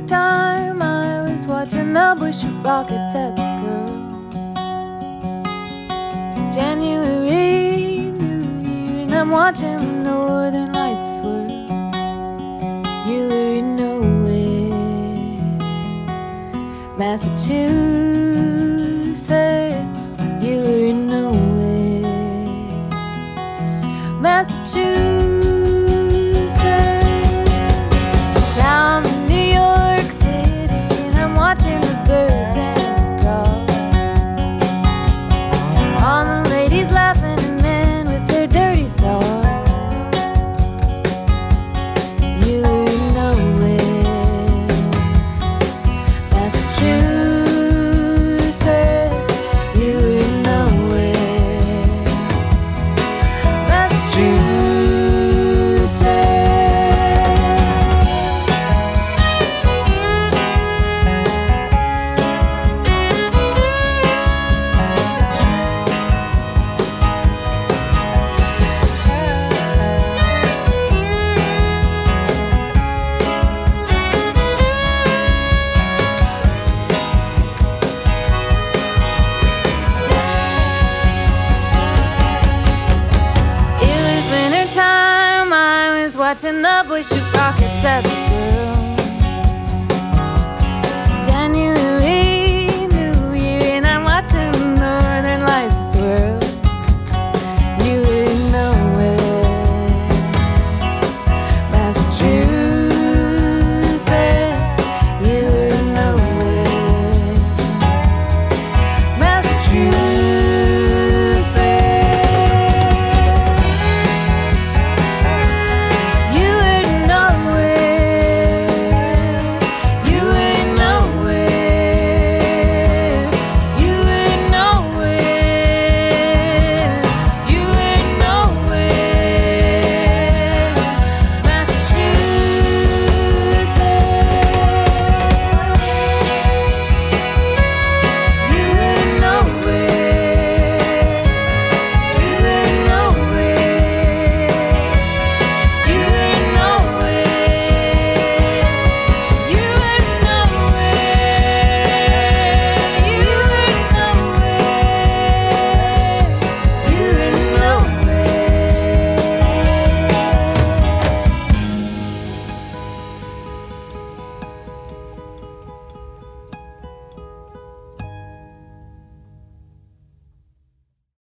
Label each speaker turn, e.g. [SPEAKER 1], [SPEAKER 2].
[SPEAKER 1] time I was watching the boys shoot rockets at the girls. January, New Year, and I'm watching the northern lights swirl. You were in nowhere, Massachusetts. You were in nowhere, Massachusetts. Now I'm in New York City and I'm watching the birds and the dogs. All the ladies laughing and men with their dirty thoughts. You were in nowhere, Massachusetts. You were in nowhere, Massachusetts. Watching the boys shoot rockets at the girls.